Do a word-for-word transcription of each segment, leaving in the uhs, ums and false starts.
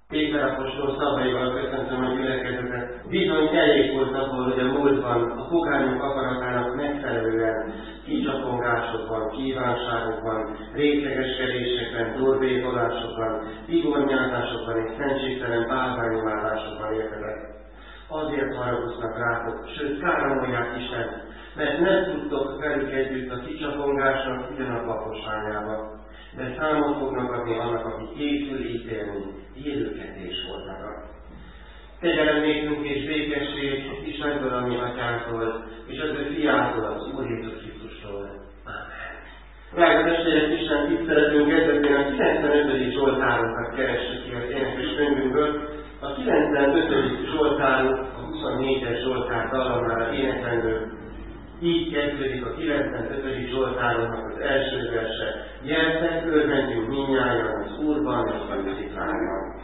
Péter apostol szavaival köszöntöm a gyülekezetet. Bizony elég volt abból, hogy a múltban a pogányok akaratának megfelelően kicsapongásokban, kívánságokban, részegeskedésekben, dorbékolásokban, igornyázásokban és szentségtelen bálványimádásokban éltetek. Azért haragoznak rátok, sőt káromolják Istent, mert nem tudtok velük együtt a kicsapongásnak ugyanabba a posványába, de számot fognak adni annak, aki készül ítélni, élőkedés voltak. Kegyelem nékünk és békesség Istentől, a mi atyánktól, és az ő fiától, az Úr Jézus Krisztustól. Amen. Drága testvérek, Isten tiszteletünk kezdetén a kilencvenötödik Zsoltárunkat keressük ki az énekes könyvünkből. A kilencvenötödik Zsoltárunk, a huszonnégyes Zsoltár dalamára éneklendő. Így kezdődik a kilencvenötödik Zsoltárunknak az első verse. Gyertek, örvendjünk mindnyájan az Úrban és a muzikánban.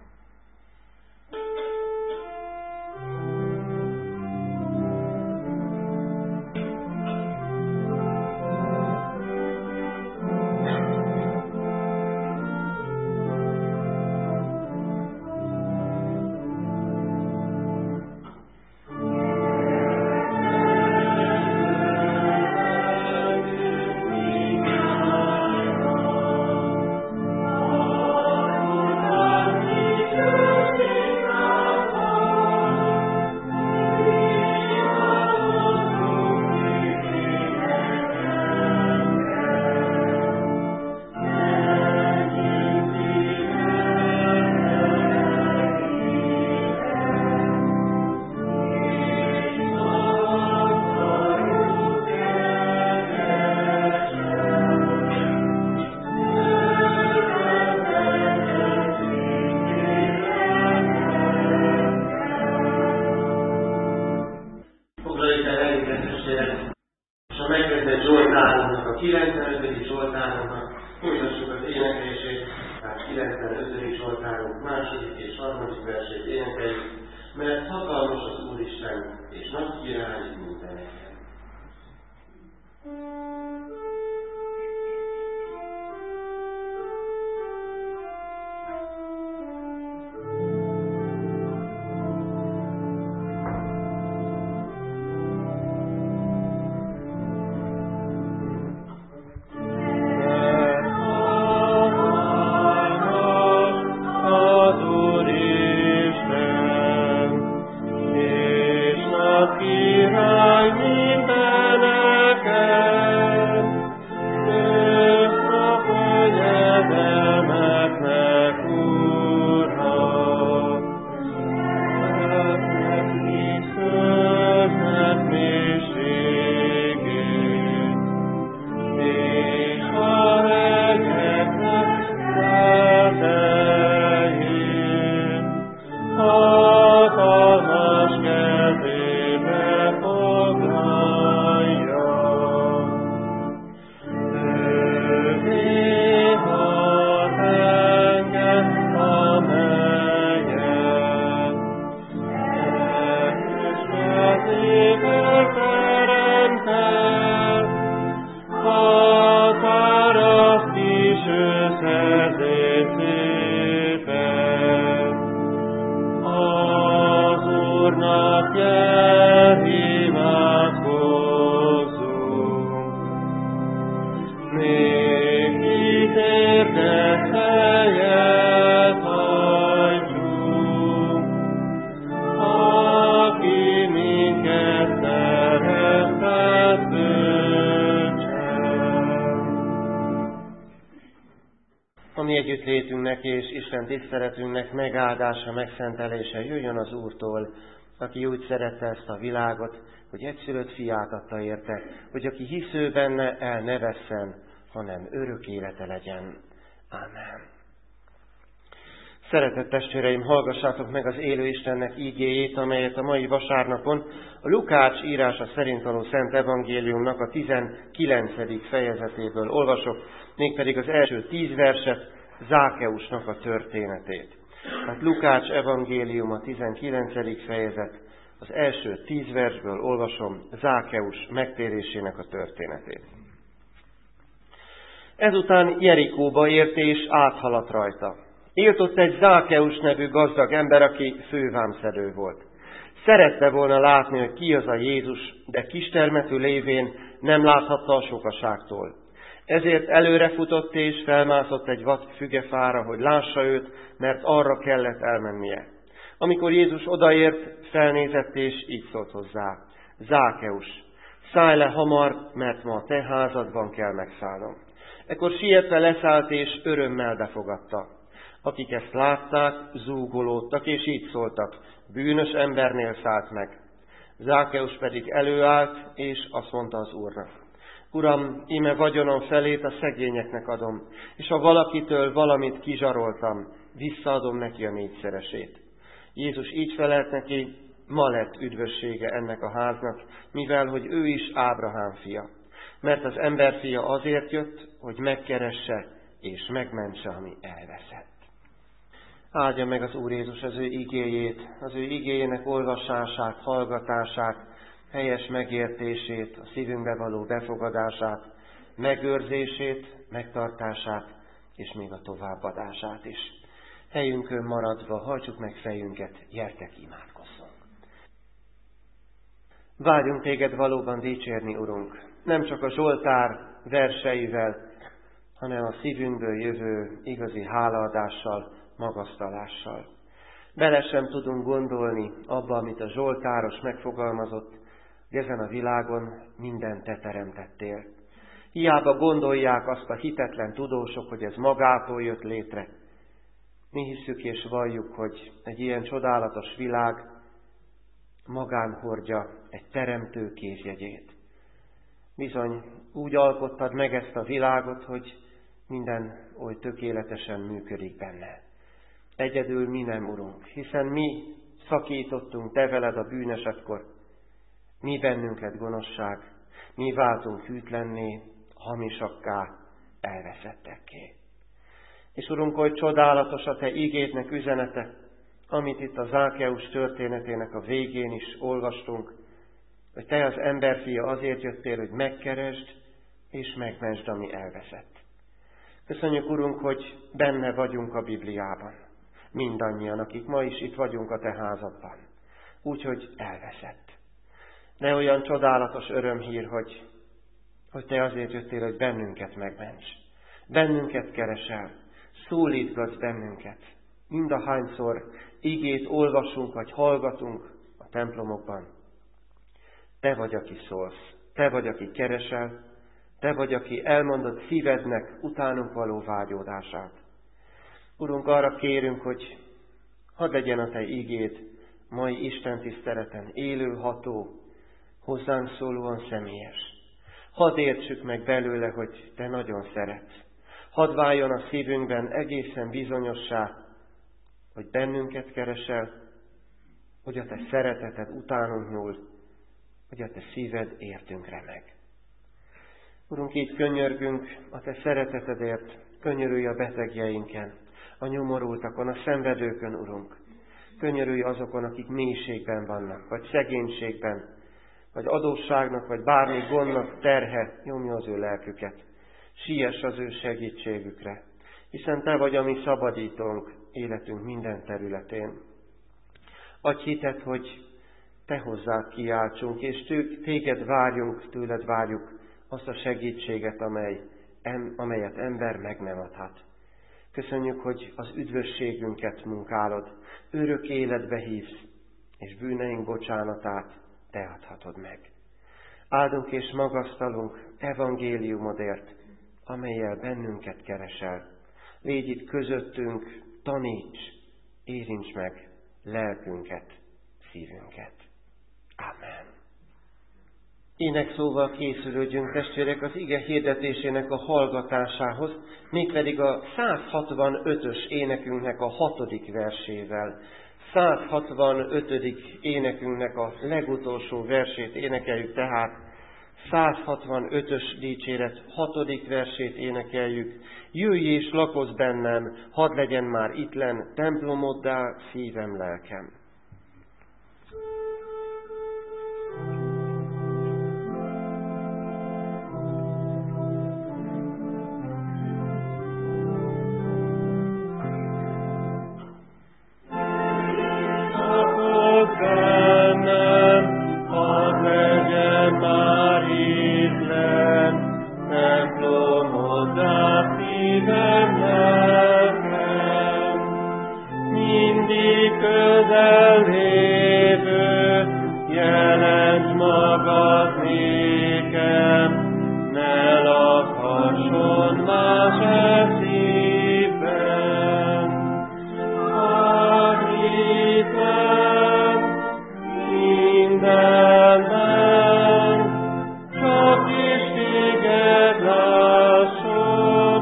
És Isten tiszteletünknek megáldása, megszentelése jöjjön az Úrtól, aki úgy szerette ezt a világot, hogy egyszülött fiát adta érte, hogy aki hisző benne, el ne vesszen, hanem örök élete legyen. Ámen. Szeretett testvéreim, hallgassátok meg az élő Istennek ígéjét, amelyet a mai vasárnapon a Lukács írása szerint való Szent Evangéliumnak a tizenkilencedik fejezetéből olvasok, mégpedig az első tíz verset, Zákeusnak a történetét. Hát Lukács evangélium a tizenkilencedik fejezet, az első tíz versből olvasom Zákeus megtérésének a történetét. Ezután Jerikóba ért és áthaladt rajta. Élt ott egy Zákeus nevű gazdag ember, aki fővámszedő volt. Szerette volna látni, hogy ki az a Jézus, de kistermetű lévén nem láthatta a sokaságtól. Ezért előrefutott és felmászott egy vad fügefára, hogy lássa őt, mert arra kellett elmennie. Amikor Jézus odaért, felnézett és így szólt hozzá: Zákeus, szállj le hamar, mert ma a te házadban kell megszállnom. Ekkor sietve leszállt és örömmel befogadta. Akik ezt látták, zúgolódtak és így szóltak: bűnös embernél szállt meg. Zákeus pedig előállt és azt mondta az Úrnak: Uram, íme vagyonom felét a szegényeknek adom, és ha valakitől valamit kizsaroltam, visszaadom neki a négyszeresét. Jézus így felelt neki: ma lett üdvössége ennek a háznak, mivel hogy ő is Ábrahám fia. Mert az emberfia azért jött, hogy megkeresse és megmentse, ami elveszett. Áldja meg az Úr Jézus az ő igéjét, az ő igéjének olvasását, hallgatását, helyes megértését, a szívünkbe való befogadását, megőrzését, megtartását, és még a továbbadását is. Helyünkön maradva hajtsuk meg fejünket, gyertek, imádkozzunk. Vágyunk téged valóban dicsérni, Urunk, nem csak a Zsoltár verseivel, hanem a szívünkből jövő igazi hálaadással, magasztalással. Bele sem tudunk gondolni abba, amit a Zsoltáros megfogalmazott, hogy ezen a világon mindent te teremtettél. Hiába gondolják azt a hitetlen tudósok, hogy ez magától jött létre. Mi hisszük és valljuk, hogy egy ilyen csodálatos világ magán hordja egy teremtő kézjegyét. Bizony, úgy alkottad meg ezt a világot, hogy minden oly tökéletesen működik benne. Egyedül mi nem, Urunk, hiszen mi szakítottunk te veled a bűnesetkor, mi bennünk lett gonoszság, mi váltunk hűtlenné, hamisakká, elveszettekké. És Urunk, hogy csodálatos a te ígédnek üzenete, amit itt a Zákeus történetének a végén is olvastunk, hogy te az emberfia azért jöttél, hogy megkeresd és megmentsd, ami elveszett. Köszönjük, Urunk, hogy benne vagyunk a Bibliában. Mindannyian, akik ma is itt vagyunk a te házadban. Úgyhogy elveszett. De olyan csodálatos örömhír, hogy, hogy te azért jöttél, hogy bennünket megments. Bennünket keresel, szólítgatsz bennünket. Mindahányszor igét olvasunk, vagy hallgatunk a templomokban. Te vagy, aki szólsz. Te vagy, aki keresel. Te vagy, aki elmondod szívednek utánunk való vágyódását. Urunk, arra kérünk, hogy hadd legyen a te igéd mai Isten tiszteleten élő, ható, hozzánk szólóan személyes. Hadd értsük meg belőle, hogy te nagyon szeretsz. Hadd váljon a szívünkben egészen bizonyossá, hogy bennünket keresel, hogy a te szereteted utánunk nyúl, hogy a te szíved értünk remeg. Urunk, így könyörgünk a te szeretetedért, könyörülj a betegjeinken, a nyomorultakon, a szenvedőkön, Urunk. Könyörülj azokon, akik mélységben vannak, vagy szegénységben, vagy adósságnak, vagy bármi gondnak terhe nyomja az ő lelküket. Siess az ő segítségükre, hiszen te vagy a mi szabadítónk életünk minden területén. Adj hitet, hogy te hozzád kiáltsunk, és téged várjunk, tőled várjuk azt a segítséget, amely, em, amelyet ember meg nem adhat. Köszönjük, hogy az üdvösségünket munkálod, örök életbe hívsz, és bűneink bocsánatát te adhatod meg. Áldunk és magasztalunk evangéliumodért, amellyel bennünket keresel. Légy itt közöttünk, taníts, érints meg lelkünket, szívünket. Amen. Énekszóval készülődjünk, testvérek, az ige hirdetésének a hallgatásához, mégpedig a száz hatvanötös énekünknek a hatodik versével. száz hatvanötödik énekünknek a legutolsó versét énekeljük, tehát száz hatvanötös dicséret hatodik versét énekeljük. Jöjj és lakozz bennem, hadd legyen már ittlen templomoddá szívem, lelkem. közel lévő, jelent magad nékem, ne lakhasson más e szívben. A hitem mindenben, csak is téged lásson,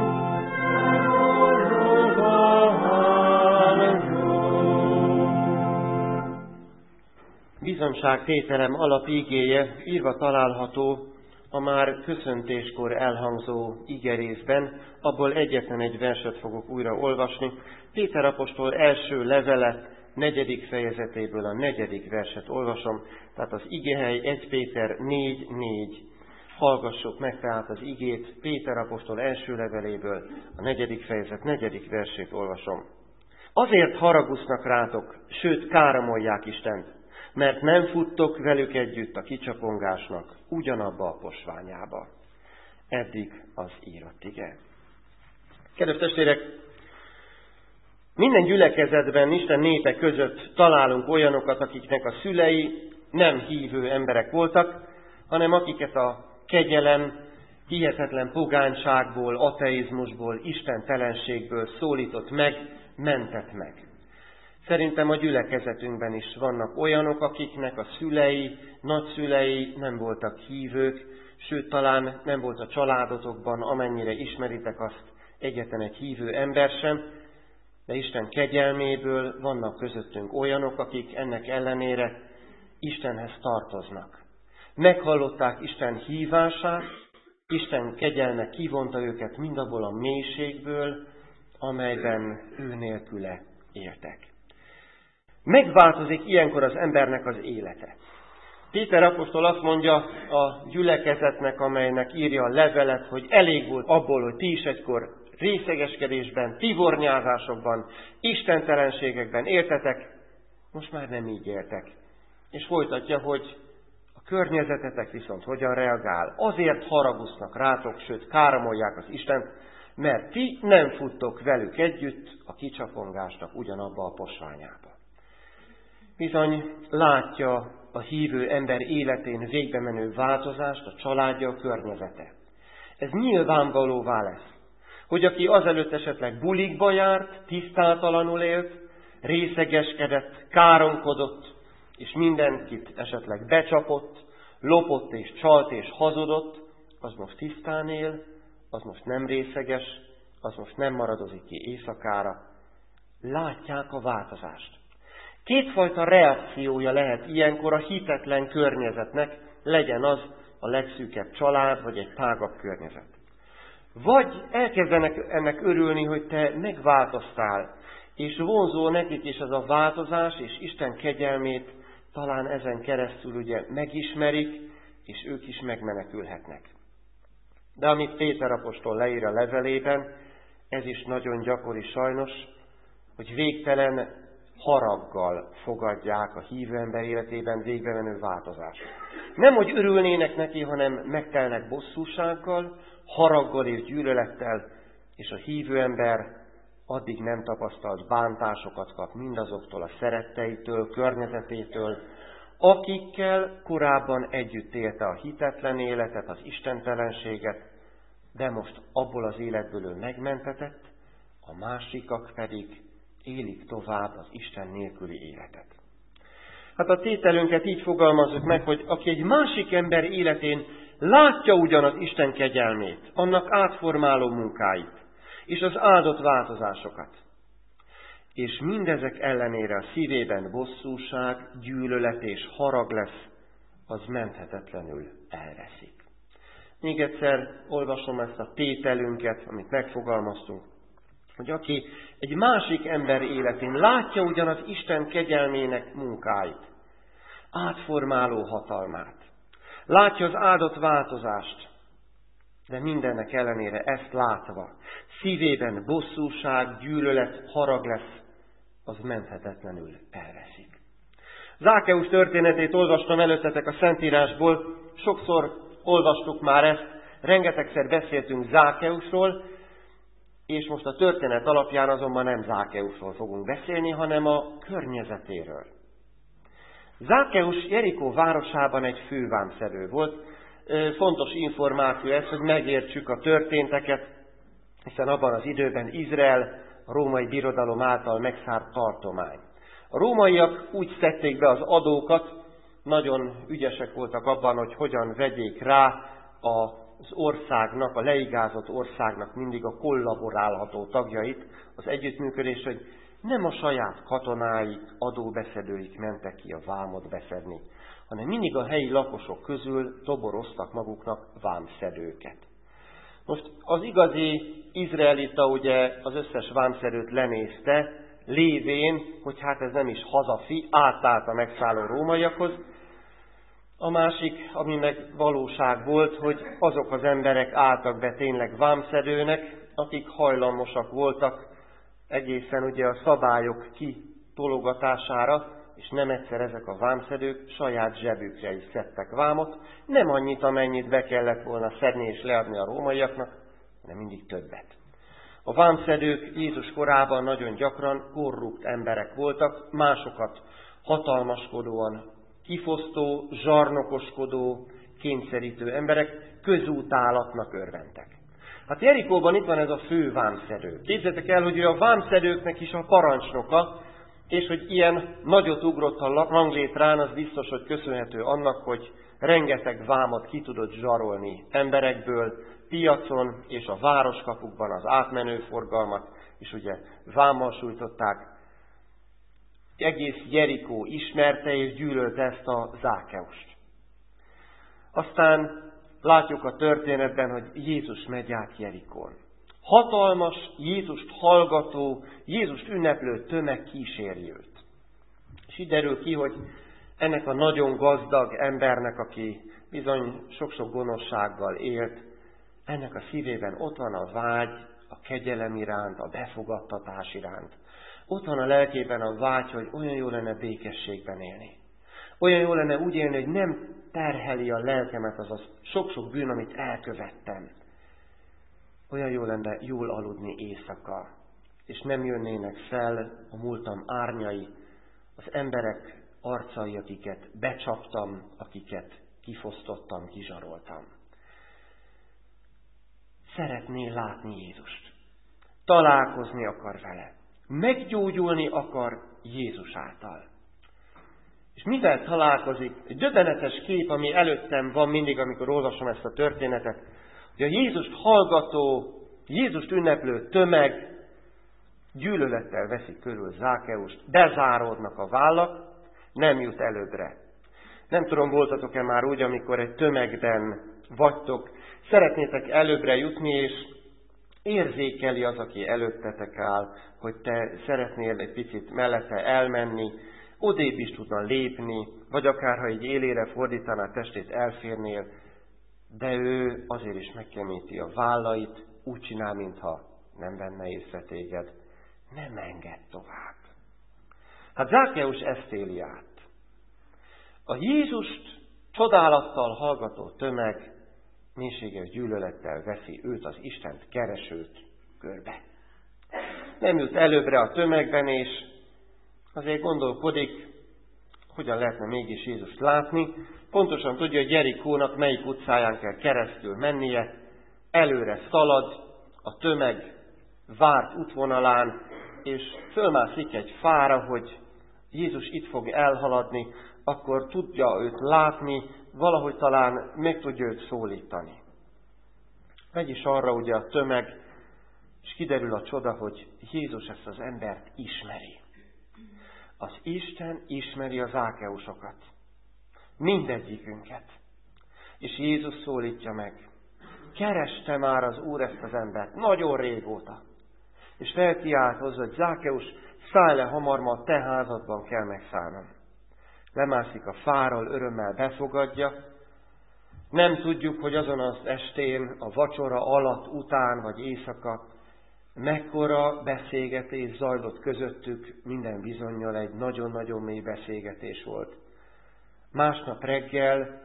bizonyságtételem alapigéje írva található a már köszöntéskor elhangzó igerészben, abból egyetlen egy verset fogok újra olvasni. Péter apostol első levele negyedik fejezetéből a negyedik verset olvasom, tehát az igehely egy Péter négy négy. Hallgassuk meg tehát az igét, Péter apostol első leveléből a negyedik fejezet negyedik versét olvasom. Azért haragusznak rátok, sőt káromolják Istent, mert nem futtok velük együtt a kicsapongásnak ugyanabba a posványába. Eddig az írott ige. Kedves testvérek, minden gyülekezetben, Isten népe között találunk olyanokat, akiknek a szülei nem hívő emberek voltak, hanem akiket a kegyelem, hihetetlen pogányságból, ateizmusból, istentelenségből szólított meg, mentett meg. Szerintem a gyülekezetünkben is vannak olyanok, akiknek a szülei, nagyszülei nem voltak hívők, sőt talán nem volt a családotokban, amennyire ismeritek azt, egyetlen egy hívő ember sem, de Isten kegyelméből vannak közöttünk olyanok, akik ennek ellenére Istenhez tartoznak. Meghallották Isten hívását, Isten kegyelme kivonta őket mindabból a mélységből, amelyben ő nélküle éltek. Megváltozik ilyenkor az embernek az élete. Péter apostol azt mondja a gyülekezetnek, amelynek írja a levelet, hogy elég volt abból, hogy ti is egykor részegeskedésben, tivornyázásokban, istentelenségekben éltetek, most már nem így éltek. És folytatja, hogy a környezetetek viszont hogyan reagál. Azért haragusznak rátok, sőt káromolják az Istent, mert ti nem futtok velük együtt a kicsapongásnak ugyanabba a posványába. Bizony látja a hívő ember életén végbe menő változást a családja, a környezete. Ez nyilvánvalóvá lesz, hogy aki azelőtt esetleg bulikba járt, tisztátalanul élt, részegeskedett, káromkodott, és mindenkit esetleg becsapott, lopott és csalt és hazudott, az most tisztán él, az most nem részeges, az most nem maradozik ki éjszakára. Látják a változást. Kétfajta reakciója lehet ilyenkor a hitetlen környezetnek, legyen az a legszűkebb család, vagy egy tágabb környezet. Vagy elkezdenek ennek örülni, hogy te megváltoztál, és vonzó nekik is az a változás, és Isten kegyelmét talán ezen keresztül ugye megismerik, és ők is megmenekülhetnek. De amit Péter apostol leír a levelében, ez is nagyon gyakori sajnos, hogy végtelen haraggal fogadják a hívő ember életében végbemenő változást. Nem, hogy örülnének neki, hanem megtelnek bosszúsággal, haraggal és gyűlölettel, és a hívő ember addig nem tapasztalt bántásokat kap mindazoktól a szeretteitől, környezetétől, akikkel korábban együtt élte a hitetlen életet, az istentelenséget, de most abból az életből ő megmentetett, a másikak pedig élik tovább az Isten nélküli életet. Hát a tételünket így fogalmazzuk meg, hogy aki egy másik ember életén látja ugyan az Isten kegyelmét, annak átformáló munkáit, és az áldott változásokat, és mindezek ellenére a szívében bosszúság, gyűlölet és harag lesz, az menthetetlenül elveszik. Még egyszer olvasom ezt a tételünket, amit megfogalmaztunk, hogy aki egy másik ember életén látja ugyan az Isten kegyelmének munkáit, átformáló hatalmát, látja az áldott változást, de mindennek ellenére ezt látva, szívében bosszúság, gyűlölet, harag lesz, az menthetetlenül elveszik. Zákeus történetét olvastam előttetek a Szentírásból, sokszor olvastuk már ezt, rengetegszer beszéltünk Zákeusról, És most a történet alapján azonban nem Zákeusról fogunk beszélni, hanem a környezetéről. Zákeus Jerikó városában egy fővámszedő volt. Fontos információ ez, hogy megértsük a történteket, hiszen abban az időben Izrael a római birodalom által megszárt tartomány. A rómaiak úgy szedték be az adókat, nagyon ügyesek voltak abban, hogy hogyan vegyék rá az országnak, a leigázott országnak mindig a kollaborálható tagjait, az együttműködés, hogy nem a saját katonáik, adóbeszedőik mentek ki a vámot beszedni, hanem mindig a helyi lakosok közül toboroztak maguknak vámszedőket. Most az igazi izraelita ugye az összes vámszedőt lenézte, lévén, hogy hát ez nem is hazafi, átállt a megszálló rómaiakhoz. A másik, ami meg valóság volt, hogy azok az emberek álltak be tényleg vámszedőnek, akik hajlamosak voltak egészen ugye a szabályok kitologatására, és nem egyszer ezek a vámszedők saját zsebükre is szedtek vámot, nem annyit, amennyit be kellett volna szedni és leadni a rómaiaknak, hanem mindig többet. A vámszedők Jézus korában nagyon gyakran korrupt emberek voltak, másokat hatalmaskodóan kifosztó, zsarnokoskodó, kényszerítő emberek közútálatnak örventek. Hát Jerikóban itt van ez a fő vámszedő. Képzeljétek el, hogy ő a vámszedőknek is a parancsnoka, és hogy ilyen nagyot ugrott a ranglétrán, az biztos, hogy köszönhető annak, hogy rengeteg vámot ki tudott zsarolni emberekből, piacon és a városkapukban az átmenő forgalmat, és ugye vámmal sújtották. Egész Jerikó ismerte és gyűlölte ezt a Zákeust. Aztán látjuk a történetben, hogy Jézus megy át Jerikón. Hatalmas, Jézust hallgató, Jézust ünneplő tömeg kíséri őt. És így derül ki, hogy ennek a nagyon gazdag embernek, aki bizony sok-sok gonoszsággal élt, ennek a szívében ott van a vágy, a kegyelem iránt, a befogadtatás iránt. Ott van a lelkében a vágy, hogy olyan jó lenne békességben élni. Olyan jó lenne úgy élni, hogy nem terheli a lelkemet az a sok-sok bűn, amit elkövettem. Olyan jó lenne jól aludni éjszaka, és nem jönnének fel a múltam árnyai, az emberek arcai, akiket becsaptam, akiket kifosztottam, kizsaroltam. Szeretné látni Jézust. Találkozni akar vele. Meggyógyulni akar Jézus által. És mivel találkozik? Egy döbbenetes kép, ami előttem van mindig, amikor olvasom ezt a történetet, hogy a Jézust hallgató, Jézust ünneplő tömeg gyűlölettel veszi körül Zákeust, bezáródnak a vállak, nem jut előbbre. Nem tudom, voltatok-e már úgy, amikor egy tömegben vagytok, szeretnétek előbbre jutni, és érzékeli az, aki előttetek áll, hogy te szeretnél egy picit mellette elmenni, odébb is tudna lépni, vagy akár ha egy élére fordítaná testét, elférnél, de ő azért is megkemíti a vállait, úgy csinál, mintha nem venne észre téged. Nem enged tovább. Hát Zákeus ezt éli át. A Jézust csodálattal hallgató tömeg mélységes gyűlölettel veszi őt, az Istent keresőt körbe. Nem jut előbbre a tömegben, és azért gondolkodik, hogyan lehetne mégis Jézust látni. Pontosan tudja, hogy Jerikónak melyik utcáján kell keresztül mennie, előre szalad, a tömeg várt útvonalán, és fölmászik egy fára, hogy Jézus itt fog elhaladni, akkor tudja őt látni, valahogy talán meg tudja őt szólítani. Megy is arra ugye a tömeg, és kiderül a csoda, hogy Jézus ezt az embert ismeri. Az Isten ismeri az Zákeusokat. Mindegyikünket. És Jézus szólítja meg. Kereste már az Úr ezt az embert, nagyon régóta. És felkiált hozzá, hogy Zákeus, szállj le hamar, ma a te házadban kell megszállnom. Lemászik a fáról, örömmel befogadja. Nem tudjuk, hogy azon az estén, a vacsora alatt, után vagy éjszaka mekkora beszélgetés zajlott közöttük, minden bizonnyal egy nagyon-nagyon mély beszélgetés volt. Másnap reggel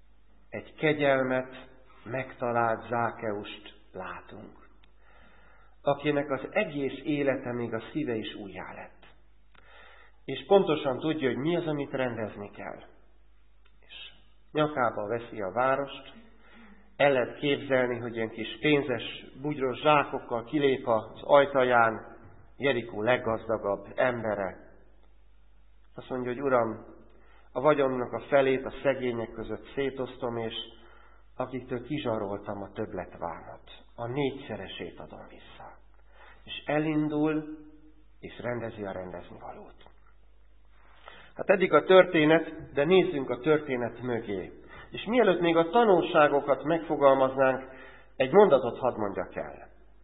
egy kegyelmet megtalált Zákeust látunk. akinek az egész élete, még a szíve is újjá lett. És pontosan tudja, hogy mi az, amit rendezni kell. És nyakába veszi a várost, el lehet képzelni, hogy ilyen kis pénzes, bugyros zsákokkal kilép az ajtaján Jerikó leggazdagabb embere. Azt mondja, hogy Uram, a vagyonnak a felét a szegények között szétosztom, és akiktől kizsaroltam a többletvámot, a négyszeresét adom vissza. És elindul, és rendezi a rendeznivalót. Hát eddig a történet, de nézzünk a történet mögé. És mielőtt még a tanulságokat megfogalmaznánk, egy mondatot hadd mondjak el.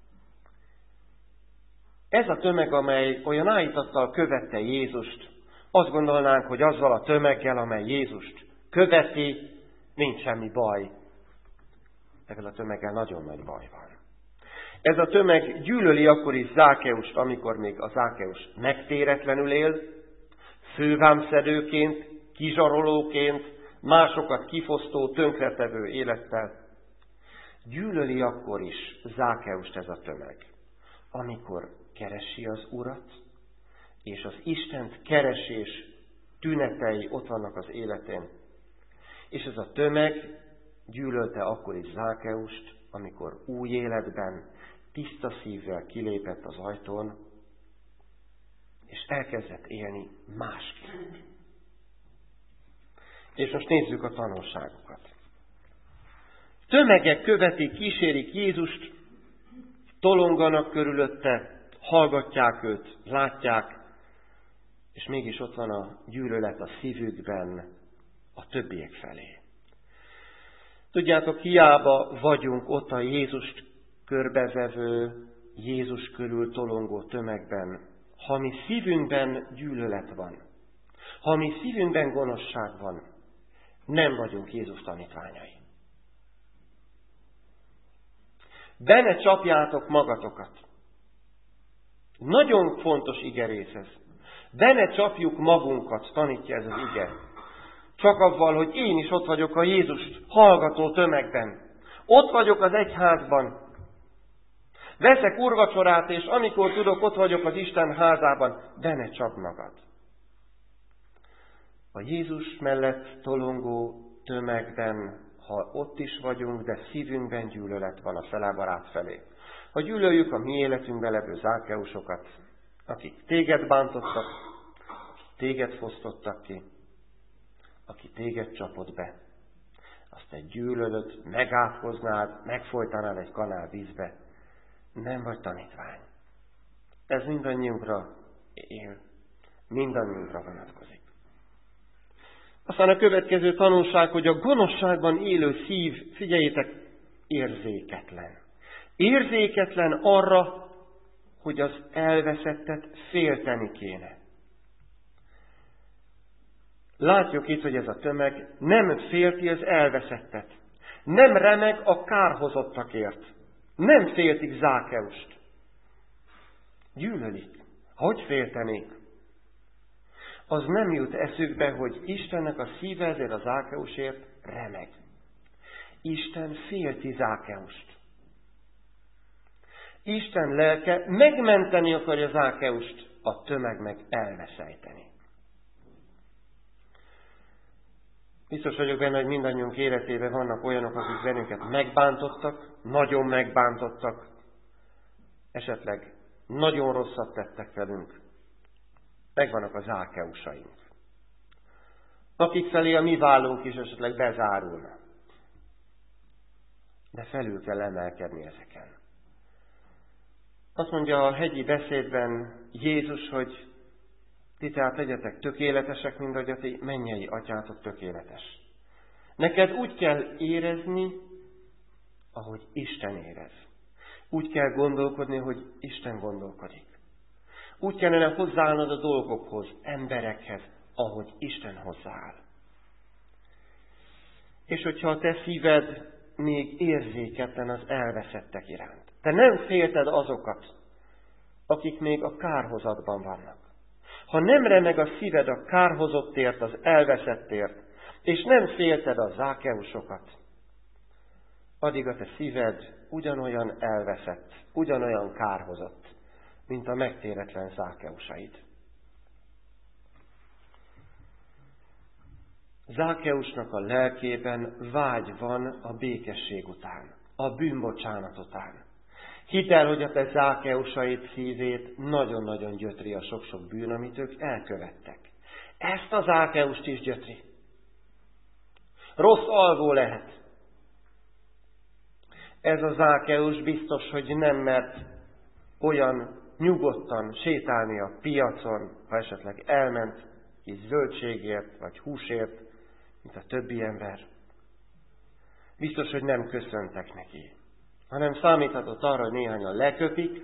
Ez a tömeg, amely olyan áhítattal követte Jézust, azt gondolnánk, hogy azzal a tömeggel, amely Jézust követi, nincs semmi baj. Ezzel a tömeggel nagyon nagy baj van. Ez a tömeg gyűlöli akkor is Zákeust, amikor még a Zákeus megtéretlenül él, fővámszedőként, kizsarolóként, másokat kifosztó, tönkretevő élettel. Gyűlöli akkor is Zákeust ez a tömeg, amikor keresi az Urat, és az Istent keresés tünetei ott vannak az életén. És ez a tömeg gyűlölte akkor is Zákeust, amikor új életben, tiszta szívvel kilépett az ajtón, és elkezdett élni másként. És most nézzük a tanulságokat. Tömegek követik, kísérik Jézust, tolonganak körülötte, hallgatják őt, látják, és mégis ott van a gyűlölet a szívükben a többiek felé. Tudjátok, hiába vagyunk ott a Jézust körbevevő, Jézus körül tolongó tömegben, ha mi szívünkben gyűlölet van, ha mi szívünkben gonoszság van, nem vagyunk Jézus tanítványai. Be ne csapjátok magatokat. Nagyon fontos igerész ez. Be ne csapjuk magunkat, tanítja ez az ige. Csak avval, hogy én is ott vagyok a Jézust hallgató tömegben. Ott vagyok az egyházban. Veszek úrvacsorát, és amikor tudok, ott vagyok az Isten házában. Be ne csapd magad. A Jézus mellett tolongó tömegben, ha ott is vagyunk, de szívünkben gyűlölet van a felábarát felé. Ha gyűlöljük a mi életünkben levő Zákeusokat, akik téged bántottak, akik téged fosztottak ki, aki téged csapott be, azt egy gyűlölöd, megátkoznád, megfojtanád egy kanál vízbe, nem vagy tanítvány. Ez mindannyiunkra él, mindannyiunkra vonatkozik. Aztán a következő tanulság, hogy a gonoszságban élő szív, figyeljétek, érzéketlen. Érzéketlen arra, hogy az elveszettet félteni kéne. Látjuk itt, hogy ez a tömeg nem félti az elveszettet. Nem remeg a kárhozottakért. Nem féltik Zákeust. Gyűlölik. Hogy féltenék? Az nem jut eszükbe, hogy Istennek a szíve ezért a Zákeusért remeg. Isten félti Zákeust. Isten lelke megmenteni akarja Zákeust, a tömeg meg elveszejteni. Biztos vagyok benne, hogy mindannyiunk életében vannak olyanok, akik bennünket megbántottak, nagyon megbántottak, esetleg nagyon rosszat tettek velünk. Megvannak a Zákeusaink, akik felé a mi vállunk is esetleg bezárulna. De felül kell emelkedni ezeken. Azt mondja a hegyi beszédben Jézus, hogy ti tehát legyetek tökéletesek, mint ahogy a ti mennyei atyátok tökéletes. Neked úgy kell érezni, ahogy Isten érez. Úgy kell gondolkodni, hogy Isten gondolkodik. Úgy kellene hozzáállnod a dolgokhoz, emberekhez, ahogy Isten hozzááll. És hogyha a te szíved még érzéketlen az elveszettek iránt. Te nem félted azokat, akik még a kárhozatban vannak. Ha nem remeg a szíved a kárhozottért, az elveszettért, és nem félted a Zákeusokat, addig a te szíved ugyanolyan elveszett, ugyanolyan kárhozott, mint a megtéretlen Zákeusait. Zákeusnak a lelkében vágy van a békesség után, a bűnbocsánat után. Hidd el, hogy a te Zákeusait szívét nagyon-nagyon gyötri a sok-sok bűn, amit ők elkövettek. Ezt a Zákeust is gyötri. Rossz alvó lehet. Ez a Zákeus biztos, hogy nem mert olyan nyugodtan sétálni a piacon, ha esetleg elment kis zöldségért vagy húsért, mint a többi ember. Biztos, hogy nem köszöntek neki, hanem számíthatott arra, hogy néhányan leköpik,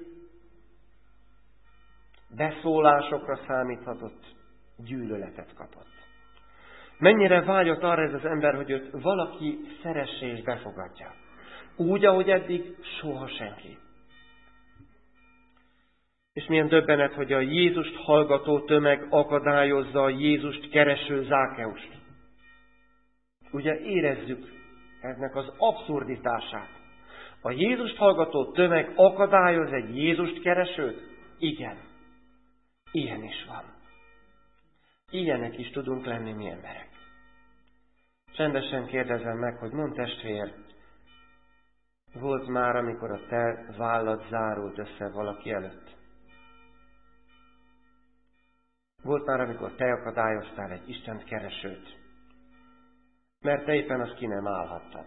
beszólásokra számíthatott, gyűlöletet kapott. Mennyire vágyott arra ez az ember, hogy őt valaki szeresse és befogadja. Úgy, ahogy eddig soha senki. És milyen döbbenet, hogy a Jézust hallgató tömeg akadályozza a Jézust kereső Zákeust. Ugye érezzük ennek az abszurditását. A Jézust hallgató tömeg akadályoz egy Jézust keresőt? Igen. Ilyen is van. Ilyenek is tudunk lenni mi emberek. Csendesen kérdezem meg, hogy mondd testvér, volt már, amikor a te vállad zárult össze valaki előtt? Volt már, amikor te akadályoztál egy Istent keresőt, mert te éppen azt ki nem állhattad.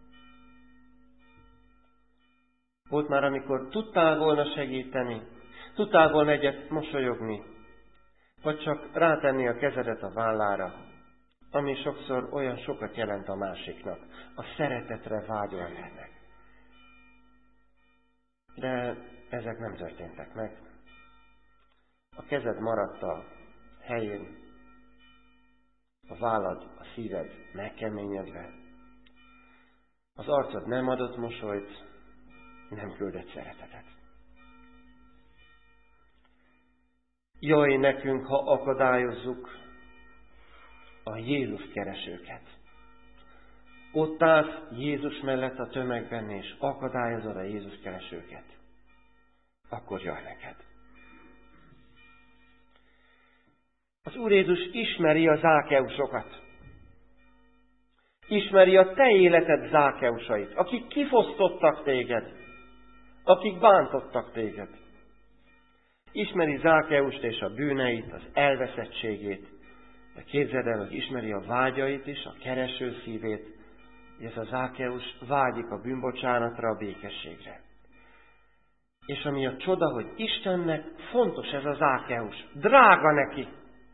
Volt már, amikor tudtál volna segíteni, tudtál volna egyet mosolyogni, vagy csak rátenni a kezedet a vállára, ami sokszor olyan sokat jelent a másiknak, a szeretetre vágyó embernek. De ezek nem történtek meg. A kezed maradt a helyén, a vállad, a szíved megkeményedve. Az arcod nem adott mosolyt, nem küldött szeretetet. Jaj nekünk, ha akadályozzuk a Jézus keresőket. Ott állsz Jézus mellett a tömegben, és akadályozod a Jézus keresőket. Akkor jaj neked. Az Úr Jézus ismeri a Zákeusokat. Ismeri a te életed Zákeusait, akik kifosztottak téged, akik bántottak téged. Ismeri Zákeust és a bűneit, az elveszettségét, de képzeld el, hogy ismeri a vágyait is, a kereső szívét, hogy ez a Zákeus vágyik a bűnbocsánatra, a békességre. És ami a csoda, hogy Istennek fontos ez a Zákeus, drága neki.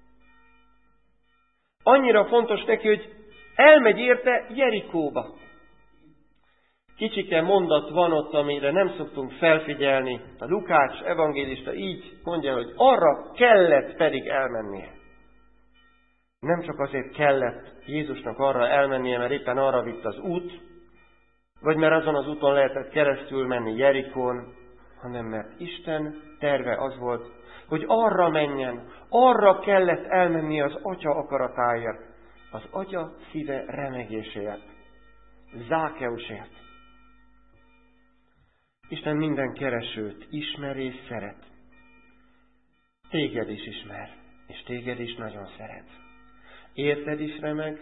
Annyira fontos neki, hogy elmegy érte Jerikóba. Kicsike mondat van ott, amire nem szoktunk felfigyelni. A Lukács evangélista így mondja, hogy arra kellett pedig elmennie. Nem csak azért kellett Jézusnak arra elmennie, mert éppen arra vitt az út, vagy mert azon az úton lehetett keresztül menni Jerikón, hanem mert Isten terve az volt, hogy arra menjen, arra kellett elmennie az Atya akaratáért, az Atya szíve remegéséért, Zákeusért. Isten minden keresőt ismer és szeret. Téged is ismer, és téged is nagyon szeret. Érted is remeg,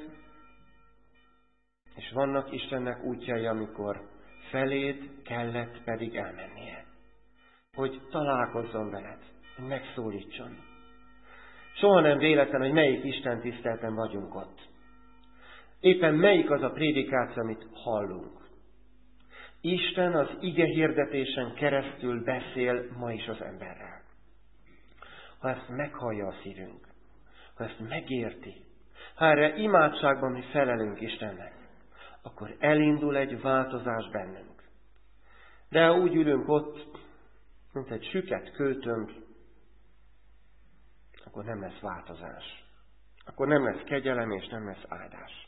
és vannak Istennek útjai, amikor feléd kellett pedig elmennie. Hogy találkozzon veled, hogy megszólítson. Soha nem véletlen, hogy melyik Isten tisztelten vagyunk ott. Éppen melyik az a prédikáció, amit hallunk. Isten az ige hirdetésen keresztül beszél ma is az emberrel. Ha ezt meghallja a szívünk, ha ezt megérti, ha erre imádságban mi felelünk Istennek, akkor elindul egy változás bennünk. De ha úgy ülünk ott, mint egy süket kőtömb, akkor nem lesz változás. Akkor nem lesz kegyelem és nem lesz áldás.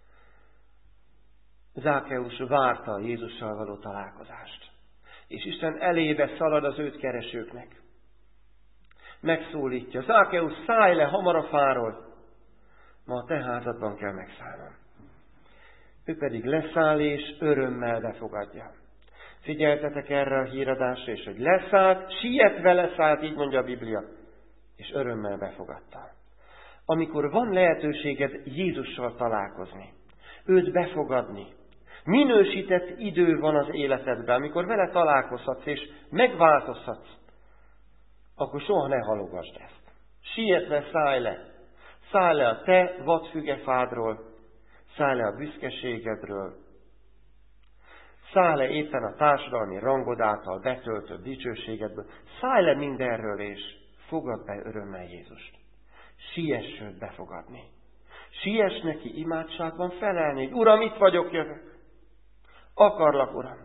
Zákeus várta a Jézussal való találkozást. És Isten elébe szalad az őt keresőknek. Megszólítja. Zákeus, szállj le hamar a fáról. Ma a te házadban kell megszállnom. Ő pedig leszáll és örömmel befogadja. Figyeltetek erre a híradásra, és hogy leszállt, sietve leszállt, így mondja a Biblia, és örömmel befogadta. Amikor van lehetőséged Jézussal találkozni, őt befogadni, minősített idő van az életedben, amikor vele találkozhatsz, és megváltozhatsz, akkor soha ne halogasd ezt. Sietve szállj le. Szállj le a te vadfügefádról, szállj le a büszkeségedről, szállj le éppen a társadalmi rangod által betöltött dicsőségedből, szállj le mindenről, és fogadd be örömmel Jézust. Siess őt befogadni. Siess neki imádságban felelni, Uram, itt vagyok, jövök. Akarlak, Uram.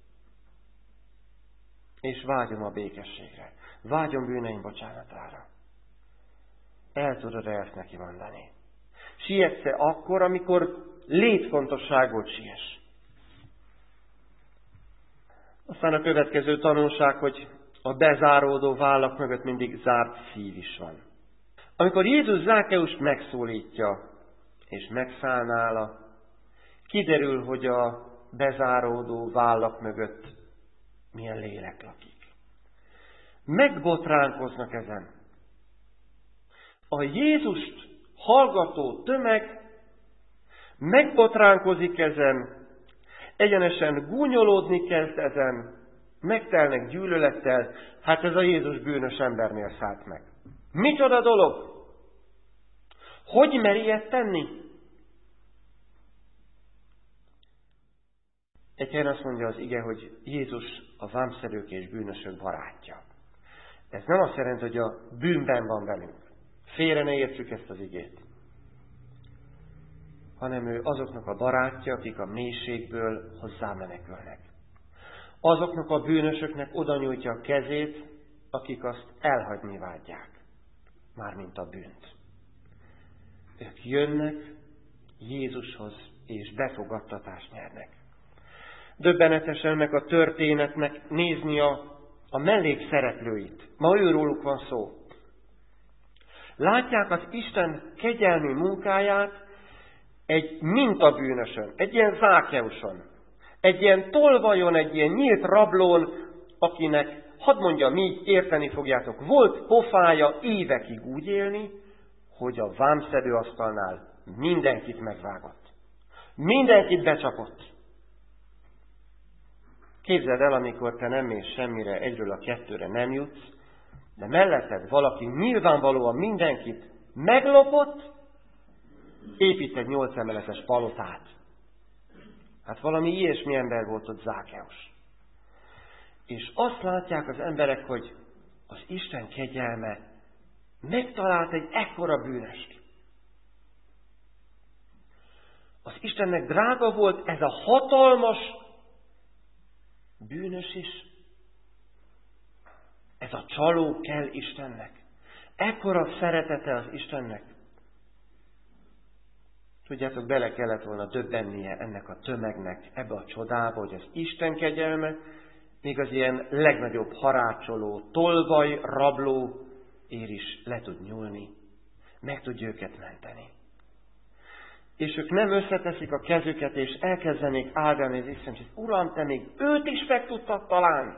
És vágyom a békességre. Vágyom bűneim bocsánatára. El tudod ezt neki mondani. Siess-e akkor, amikor létfontosságot siess. Aztán a következő tanulság, hogy a bezáródó vállak mögött mindig zárt szív is van. Amikor Jézus Zákeust megszólítja, és megszáll nála, kiderül, hogy a bezáródó vállak mögött milyen lélek lakik. Megbotránkoznak ezen. A Jézust hallgató tömeg megbotránkozik ezen, egyenesen gúnyolódni kezd ezen, megtelnek gyűlölettel, hát ez a Jézus bűnös embernél szállt meg. Micsoda dolog? Hogy mer ilyet tenni? Egy helyen azt mondja az ige, hogy Jézus a vámszedők és bűnösök barátja. Ez nem azt jelenti, hogy a bűnben van velünk. Félre ne értsük ezt az igét. Hanem ő azoknak a barátja, akik a mélységből hozzámenekülnek. Azoknak a bűnösöknek oda nyújtja a kezét, akik azt elhagyni vágyják. Mármint a bűnt. Ők jönnek Jézushoz, és befogadtatást nyernek. Döbbenetes ennek a történetnek nézni a, a mellékszereplőit. Ma őróluk van szó. Látják az Isten kegyelmi munkáját egy mintabűnösön, egy ilyen Zákeuson, egy ilyen tolvajon, egy ilyen nyílt rablón, akinek, hadd mondjam így, érteni fogjátok, volt pofája évekig úgy élni, hogy a vámszedőasztalnál mindenkit megvágott. Mindenkit becsapott. Képzeld el, amikor te nem mész semmire, egyről a kettőre nem jutsz, de melletted valaki nyilvánvalóan mindenkit meglopott, épít egy nyolc emeletes palotát. Hát valami ilyesmi ember volt ott Zákeus. És azt látják az emberek, hogy az Isten kegyelme megtalált egy ekkora bűnöst. Az Istennek drága volt ez a hatalmas bűnös is. Ez a csaló kell Istennek. Ekkora szeretete az Istennek. Tudjátok, bele kellett volna döbbennie ennek a tömegnek ebbe a csodába, hogy az Isten kegyelme még az ilyen legnagyobb harácsoló, tolvaj, rabló ér is le tud nyúlni. Meg tudja őket menteni. És ők nem összeteszik a kezüket, és elkezdenék áldani az Istent, hogy Uram, te még őt is meg tudtad találni.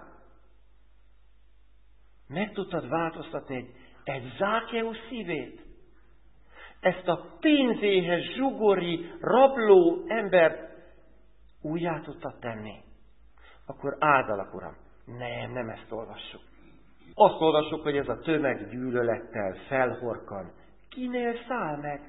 Meg tudtad változtatni egy, egy Zákeus szívét. Ezt a pénzéhes, zsugori, rabló embert újjá tudtad tenni. Akkor áldalak, Uram. Nem, nem ezt olvassuk. Azt olvassuk, hogy ez a tömeg gyűlölettel felhorkan. Kinél száll meg?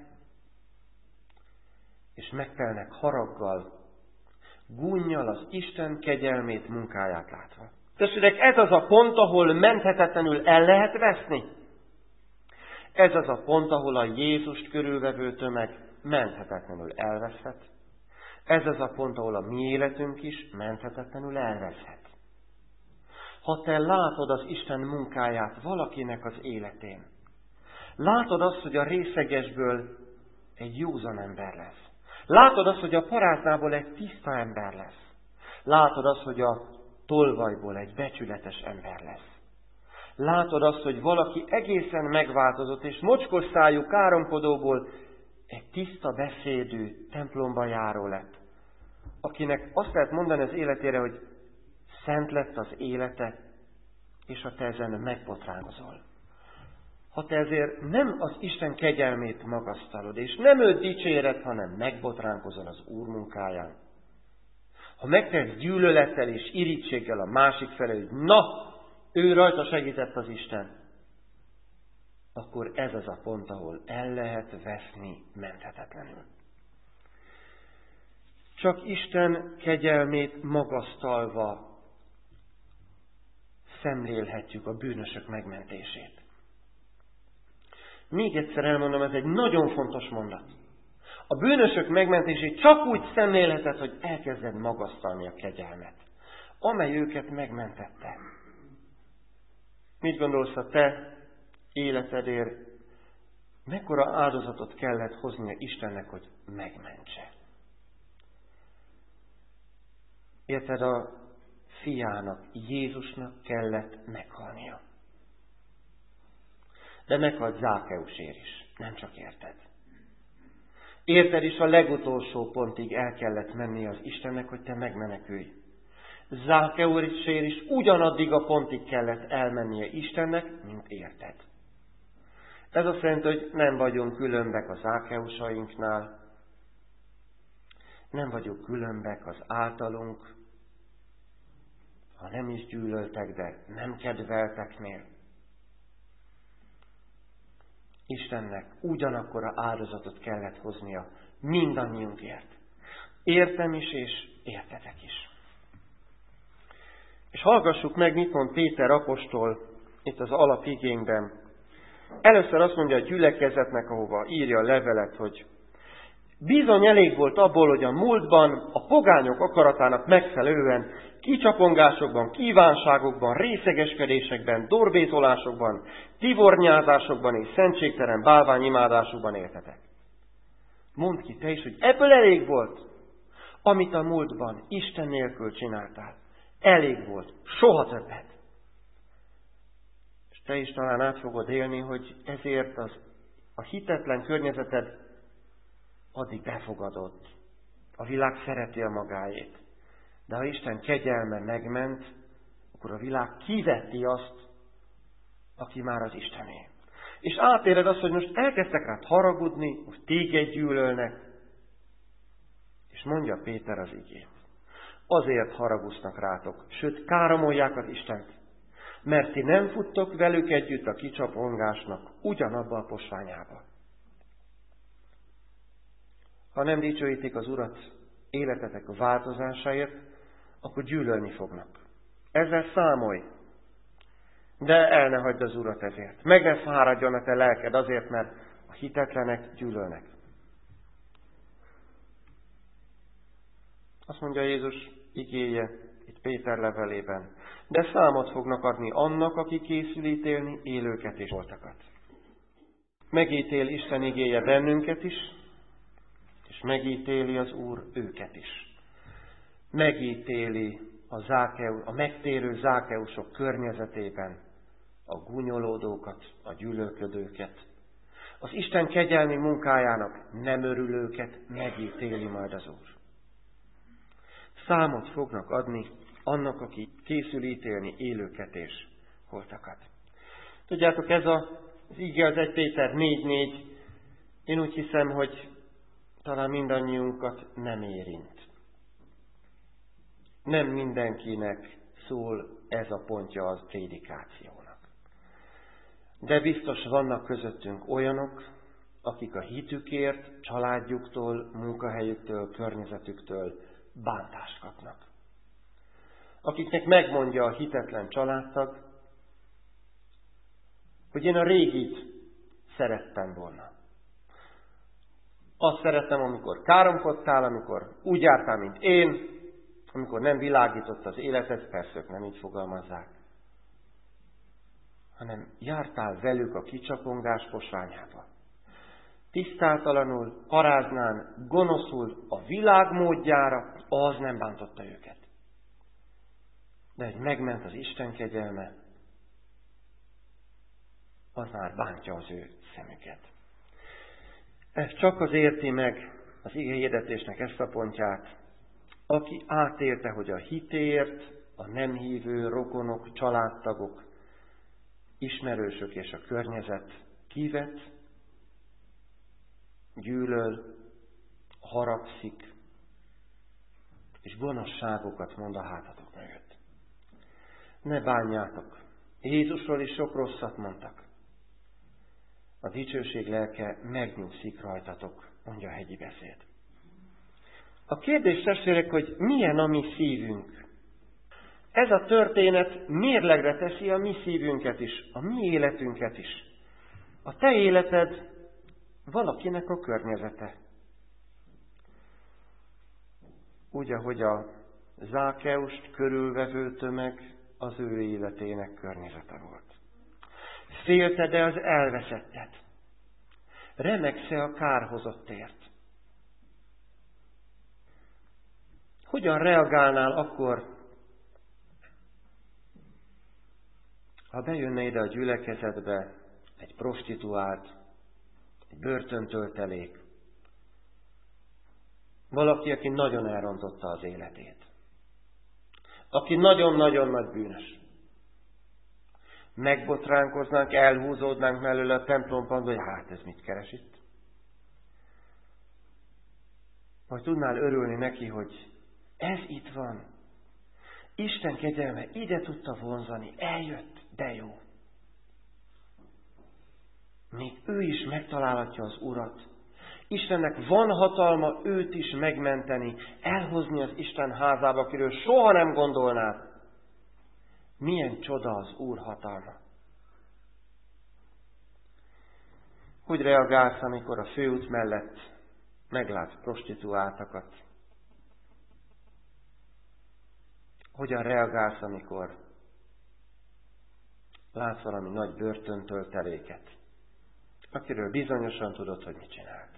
És megtelnek haraggal, gúnnyal az Isten kegyelmét, munkáját látva. Testvérek, ez az a pont, ahol menthetetlenül el lehet veszni. Ez az a pont, ahol a Jézust körülvevő tömeg menthetetlenül elveszhet. Ez az a pont, ahol a mi életünk is menthetetlenül elveszhet. Ha te látod az Isten munkáját valakinek az életén, látod azt, hogy a részegesből egy józan ember lesz. Látod azt, hogy a paráznából egy tiszta ember lesz. Látod azt, hogy a tolvajból egy becsületes ember lesz. Látod azt, hogy valaki egészen megváltozott, és mocskos szájú káromkodóból egy tiszta beszédű templomba járó lett. Akinek azt lehet mondani az életére, hogy szent lett az élete, és ha te ezen megbotránkozol. Ha te ezért nem az Isten kegyelmét magasztalod, és nem őt dicséred, hanem megbotránkozol az Úr munkáján. Ha megtesz gyűlölettel és irítséggel a másik felé, hogy na, ő rajta segített az Isten, akkor ez az a pont, ahol el lehet veszni menthetetlenül. Csak Isten kegyelmét magasztalva szemlélhetjük a bűnösök megmentését. Még egyszer elmondom, ez egy nagyon fontos mondat. A bűnösök megmentését csak úgy szemlélheted, hogy elkezded magasztalni a kegyelmet, amely őket megmentette. Mit gondolsz a te életedért? Mekkora áldozatot kellett hoznia Istennek, hogy megmentse? Érted, a fiának, Jézusnak kellett meghalnia. De meghalt Zákeusért is, nem csak érted. Érted is, a legutolsó pontig el kellett menni az Istennek, hogy te megmenekülj. Zákeusért is ugyanaddig a pontig kellett elmennie Istennek, mint érted. Ez azt jelenti, hogy nem vagyunk különbek a Zákeusainknál, nem vagyunk különbek az általunk, ha nem is gyűlöltek, de nem kedvelteknél. Istennek ugyanakkora áldozatot kellett hoznia mindannyiunkért. Értem is, és értetek is. És hallgassuk meg, mit mond Péter apostol itt az alapigénkben. Először azt mondja a gyülekezetnek, ahova írja a levelet, hogy bizony elég volt abból, hogy a múltban a pogányok akaratának megfelelően kicsapongásokban, kívánságokban, részegeskedésekben, dorbézolásokban, tivornyázásokban és szentségtelen bálványimádásokban éltetek. Mondd ki te is, hogy ebből elég volt, amit a múltban Isten nélkül csináltál. Elég volt, soha többet. És te is talán át fogod élni, hogy ezért az, a hitetlen környezeted addig befogadott. A világ szereti a magáét. De ha Isten kegyelme megment, akkor a világ kiveti azt, aki már az Istené. És átéred azt, hogy most elkezdtek rád haragudni, most téged gyűlölnek. És mondja Péter az igét. Azért haragusznak rátok, sőt káromolják az Istent, mert ti nem futtok velük együtt a kicsapongásnak ugyanabba a posványába. Ha nem dicsőítik az Urat életetek változásáért, akkor gyűlölni fognak. Ezzel számolj. De el ne hagyd az Urat ezért. Meg ne fáradjon a te lelked azért, mert a hitetlenek gyűlölnek. Azt mondja Jézus igéje itt Péter levelében. De számot fognak adni annak, aki készül ítélni élőket és holtakat. Megítél Isten igéje bennünket is, és megítéli az Úr őket is. Megítéli a, Zákeus, a megtérő zákeusok környezetében a gúnyolódókat, a gyűlölködőket. Az Isten kegyelmi munkájának nem örülőket megítéli majd az Úr. Számot fognak adni annak, aki készül ítélni élőket és holtakat. Tudjátok, ez a, az ige az egy Péter négy négy, én úgy hiszem, hogy talán mindannyiunkat nem érint. Nem mindenkinek szól ez a pontja az prédikációnak. De biztos vannak közöttünk olyanok, akik a hitükért, családjuktól, munkahelyüktől, környezetüktől bántást kapnak. Akiknek megmondja a hitetlen családtag, hogy én a régit szerettem volna. Azt szerettem, amikor káromkodtál, amikor úgy jártál, mint én, amikor nem világított az életed, persze ők nem így fogalmazzák, hanem jártál velük a kicsapongás posványába. Tisztátalanul, paráznán, gonoszul, a világ módjára, az nem bántotta őket. De hogy megment az Isten kegyelme, az már bántja az ő szemüket. Ez csak az érti meg az ige hirdetésnek ezt a pontját, aki átélte, hogy a hitért a nem hívő rokonok, családtagok, ismerősök és a környezet kivet, gyűlöl, haragszik, és gonoszságokat mond a hátatok mögött. Ne bánjátok! Jézusról is sok rosszat mondtak. A dicsőség lelke megnyugszik rajtatok, mondja a hegyi beszéd. A kérdés, testvérek, hogy milyen a mi szívünk. Ez a történet mérlegre teszi a mi szívünket is, a mi életünket is. A te életed valakinek a környezete. Úgy, ahogy a Zákeust körülvevő tömeg az ő életének környezete volt. Félted-e az elveszettet? Remegsz-e a kárhozottért? Hogyan reagálnál akkor, ha bejönne ide a gyülekezetbe egy prostituált, egy börtöntöltelék, valaki, aki nagyon elrontotta az életét, aki nagyon-nagyon nagy bűnös. Megbotránkoznánk, elhúzódnánk mellőle a templompadba, hogy hát ez mit keres itt? Vagy tudnál örülni neki, hogy ez itt van. Isten kegyelme ide tudta vonzani, eljött, de jó. Még ő is megtalálhatja az Urat. Istennek van hatalma őt is megmenteni, elhozni az Isten házába, akiről soha nem gondolnád. Milyen csoda az Úr hatalma. Hogy reagálsz, amikor a főút mellett meglátsz prostituáltakat? Hogyan reagálsz, amikor látsz valami nagy börtöntölteléket, akiről bizonyosan tudod, hogy mit csinált?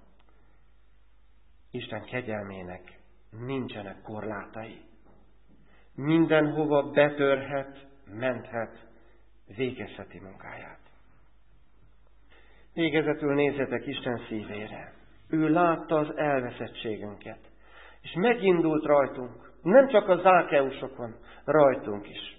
Isten kegyelmének nincsenek korlátai. Mindenhova betörhet, menthet, végezheti munkáját. Végezetül nézzetek Isten szívére. Ő látta az elveszettségünket, és megindult rajtunk, nem csak a Zákeusokon, rajtunk is.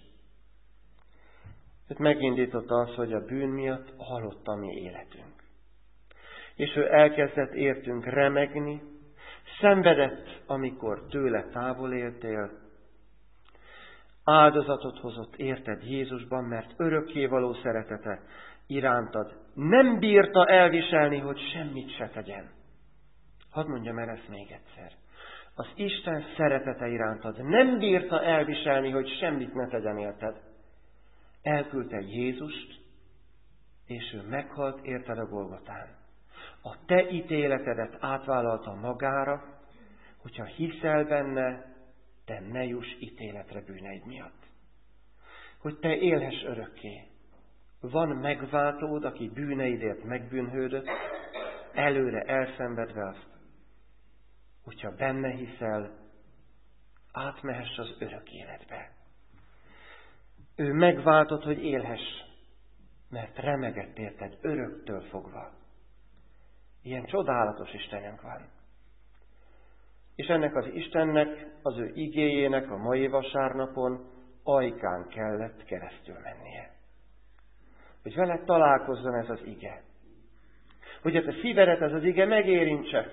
Őt megindította az, hogy a bűn miatt halott a mi életünk. És ő elkezdett értünk remegni, szenvedett, amikor tőle távol éltél, áldozatot hozott érted Jézusban, mert örökkévaló szeretete irántad nem bírta elviselni, hogy semmit se tegyen. Hadd mondjam el ezt még egyszer. Az Isten szeretete irántad nem bírta elviselni, hogy semmit ne tegyen érted. Elküldte Jézust, és ő meghalt érted a Golgotán. A te ítéletedet átvállalta magára, hogyha hiszel benne, te ne juss ítéletre bűneid miatt. Hogy te élhess örökké. Van megváltód, aki bűneidért megbűnhődött, előre elszenvedve azt, hogyha benne hiszel, átmehess az örök életbe. Ő megváltott, hogy élhess, mert remegett érted öröktől fogva. Ilyen csodálatos Istenünk van. És ennek az Istennek, az ő igéjének a mai vasárnapon ajkán kellett keresztül mennie. Hogy veled találkozzon ez az ige. Hogy a te szívedet ez az ige megérintse.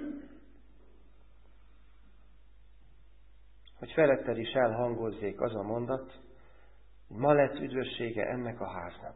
Hogy feletted is elhangozzék az a mondat, hogy ma lett üdvössége ennek a háznak.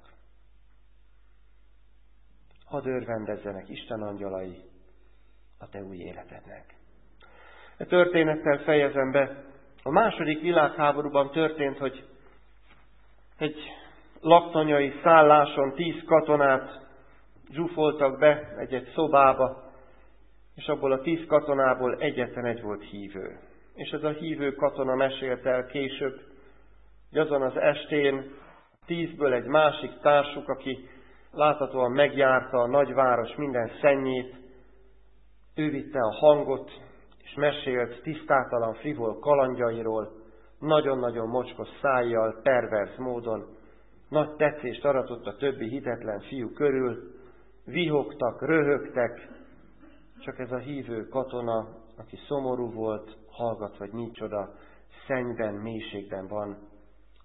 Hadd örvendezzenek Isten angyalai a te új életednek. A történettel fejezem be. A második világháborúban történt, hogy egy laktanyai szálláson tíz katonát zsúfoltak be egy-egy szobába, és abból a tíz katonából egyetlen egy volt hívő. És ez a hívő katona mesélt el később, hogy azon az estén tízből egy másik társuk, aki láthatóan megjárta a nagyváros minden szennyét, ő vitte a hangot, és mesélt tisztátalan frivol kalandjairól, nagyon-nagyon mocskos szájjal, perverz módon, nagy tetszést aratott a többi hitetlen fiú körül, vihogtak, röhögtek, csak ez a hívő katona, aki szomorú volt, hallgat, vagy micsoda, szennyben, mélységben van,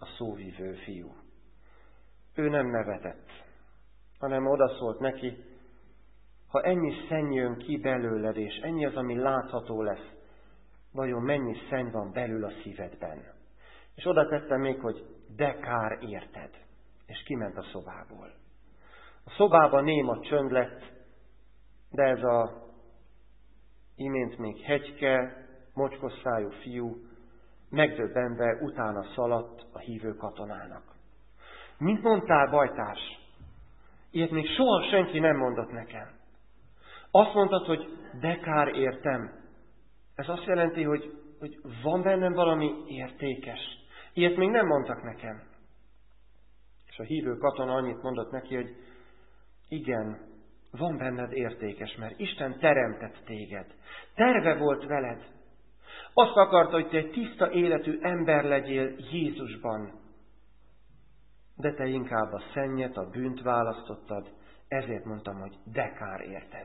a szóvivő fiú. Ő nem nevetett, hanem odaszólt neki, ha ennyi szenny jön ki belőled, és ennyi az, ami látható lesz, vajon mennyi szenny van belül a szívedben? És oda tettem még, hogy de kár érted. És kiment a szobából. A szobában néma csönd lett, de ez a imént még hegyke, mocskos szájú fiú megdöbbenve utána szaladt a hívő katonának. Mint mondtál, bajtárs? Ilyet még soha senki nem mondott nekem. Azt mondtad, hogy de kár értem. Ez azt jelenti, hogy, hogy van bennem valami értékes. Ilyet még nem mondtak nekem. És a hívő katona annyit mondott neki, hogy igen, van benned értékes, mert Isten teremtett téged. Terve volt veled. Azt akarta, hogy te egy tiszta életű ember legyél Jézusban. De te inkább a szennyet, a bűnt választottad, ezért mondtam, hogy de kár érted.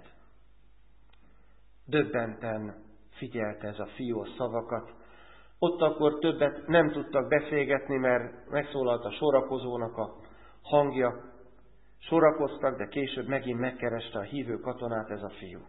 Döbbenten figyelte ez a fiú a szavakat. Ott akkor többet nem tudtak beszélgetni, mert megszólalt a sorakozónak a hangja. Sorakoztak, de később megint megkereste a hívő katonát ez a fiú.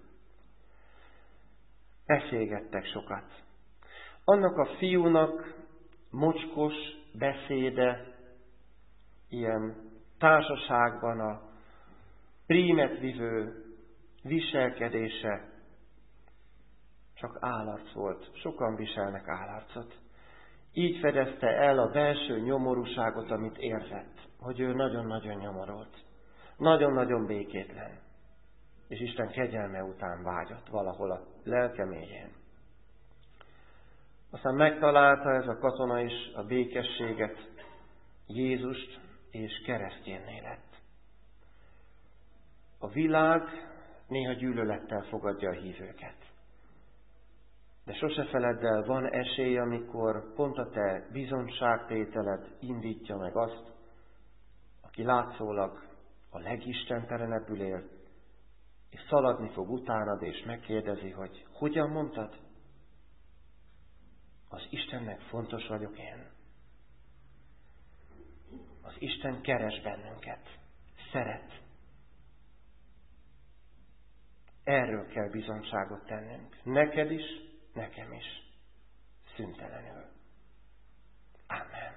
Beszélgettek sokat. Annak a fiúnak mocskos beszéde, ilyen társaságban a prímet vivő viselkedése csak állarc volt. Sokan viselnek állarcot. Így fedezte el a belső nyomorúságot, amit érzett, hogy ő nagyon-nagyon nyomorolt. Nagyon-nagyon békétlen. És Isten kegyelme után vágyott valahol a lelke mélyén. Aztán megtalálta ez a katona is a békességet, Jézust, és keresztjénné lett. A világ néha gyűlölettel fogadja a hívőket. De sose feledd el, van esély, amikor pont a te bizonyságtételed indítja meg azt, aki látszólag a legistentelenebbül él, és szaladni fog utánad, és megkérdezi, hogy hogyan mondtad? Az Istennek fontos vagyok én. Az Isten keres bennünket, szeret. Erről kell bizonyságot tennünk. Neked is, nekem is. Szüntelenül. Amen.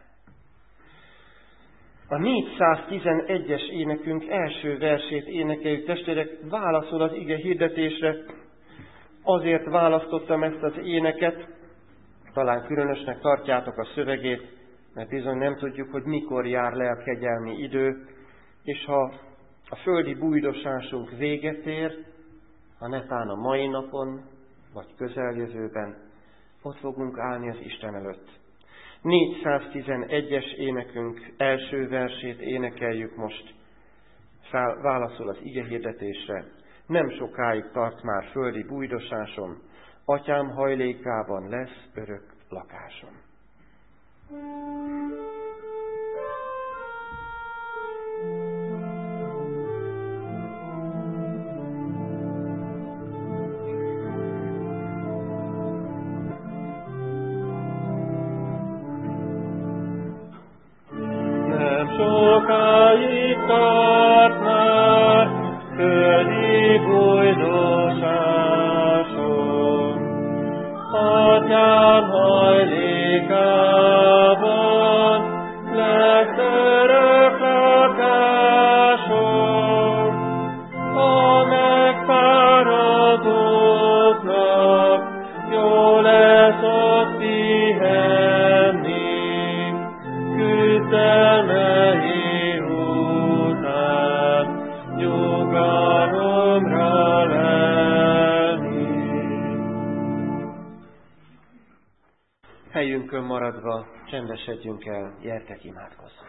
A négyszáztizenegyes énekünk első versét énekeljük, testvérek, válaszol az ige hirdetésre. Azért választottam ezt az éneket, talán különösnek tartjátok a szövegét, mert bizony nem tudjuk, hogy mikor jár le a kegyelmi idő, és ha a földi bújdosásunk véget ér, ha netán a mai napon, vagy közeljövőben, ott fogunk állni az Isten előtt. négyszáztizenegyes énekünk első versét énekeljük most. Válaszol az ige hirdetésre. Nem sokáig tart már földi bújdosásom, atyám hajlékában lesz örök lakásom. Sokáig tart már földi bújdosásom, atyám hajlékában lesz örök lakásom, a megfáradóknak jó lesz ott pihenni, küzdelmei után nyugalomra lenni. Helyünkön maradva csendesedjünk el, gyertek imádkozzunk.